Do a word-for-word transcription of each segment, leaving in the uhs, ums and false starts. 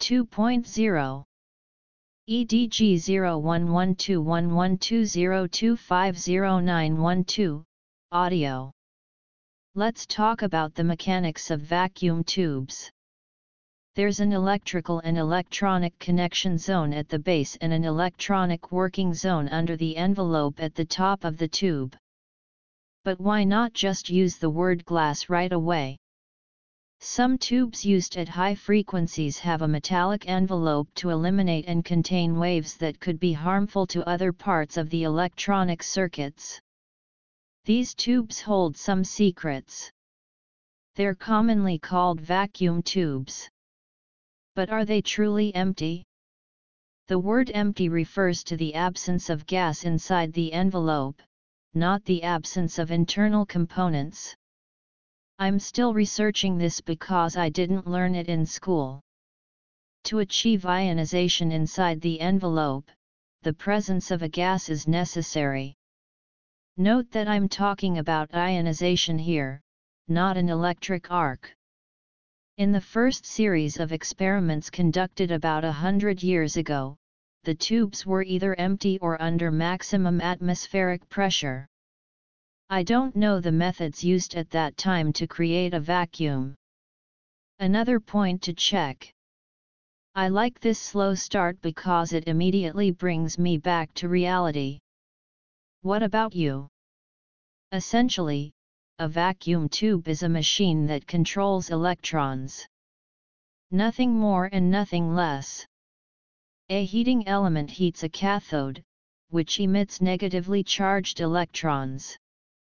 two point zero. E D G zero one one two one one two zero two five zero nine one two, Audio. Let's talk about the mechanics of vacuum tubes. There's an electrical and electronic connection zone at the base and an electronic working zone under the envelope at the top of the tube. But why not just use the word glass right away? Some tubes used at high frequencies have a metallic envelope to eliminate and contain waves that could be harmful to other parts of the electronic circuits. These tubes hold some secrets. They're commonly called vacuum tubes. But are they truly empty? The word empty refers to the absence of gas inside the envelope, not the absence of internal components. I'm still researching this because I didn't learn it in school. To achieve ionization inside the envelope, the presence of a gas is necessary. Note that I'm talking about ionization here, not an electric arc. In the first series of experiments conducted about a hundred years ago, the tubes were either empty or under maximum atmospheric pressure. I don't know the methods used at that time to create a vacuum. Another point to check. I like this slow start because it immediately brings me back to reality. What about you? Essentially, a vacuum tube is a machine that controls electrons. Nothing more and nothing less. A heating element heats a cathode, which emits negatively charged electrons.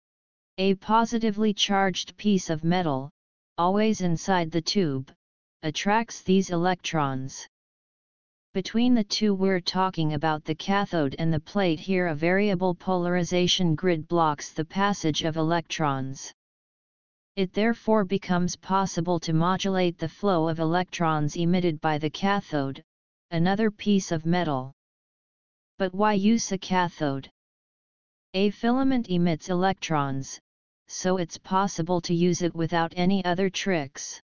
A positively charged piece of metal, always inside the tube, attracts these electrons. Between the two we're talking about the cathode and the plate here. A variable polarization grid blocks the passage of electrons. It therefore becomes possible to modulate the flow of electrons emitted by the cathode, another piece of metal. But why use a cathode? A filament emits electrons, so it's possible to use it without any other tricks.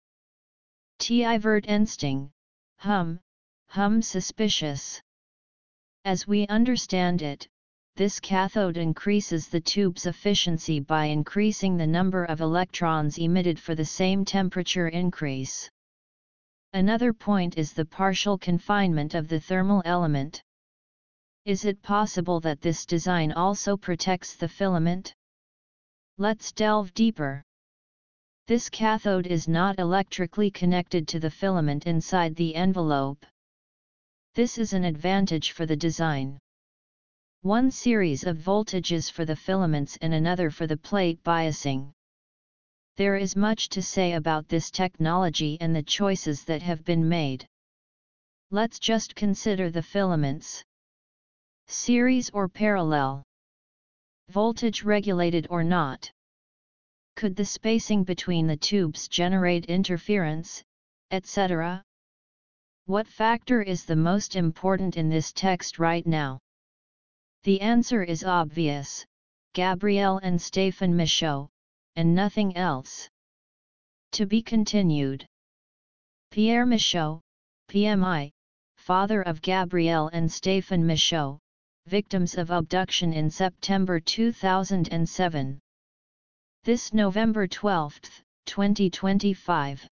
Tvert instinct, hum, hum suspicious. As we understand it, this cathode increases the tube's efficiency by increasing the number of electrons emitted for the same temperature increase. Another point is the partial confinement of the thermal element. Is it possible that this design also protects the filament? Let's delve deeper. This cathode is not electrically connected to the filament inside the envelope. This is an advantage for the design. One series of voltages for the filaments and another for the plate biasing. There is much to say about this technology and the choices that have been made. Let's just consider the filaments. Series or parallel? Voltage regulated or not? Could the spacing between the tubes generate interference, et cetera? What factor is the most important in this text right now? The answer is obvious: Gabriel and Stefan Michaud, and nothing else. To be continued. Pierre Michaud, P M I, father of Gabriel and Stefan Michaud, victims of abduction in September two thousand seven. This November twelfth, twenty twenty-five.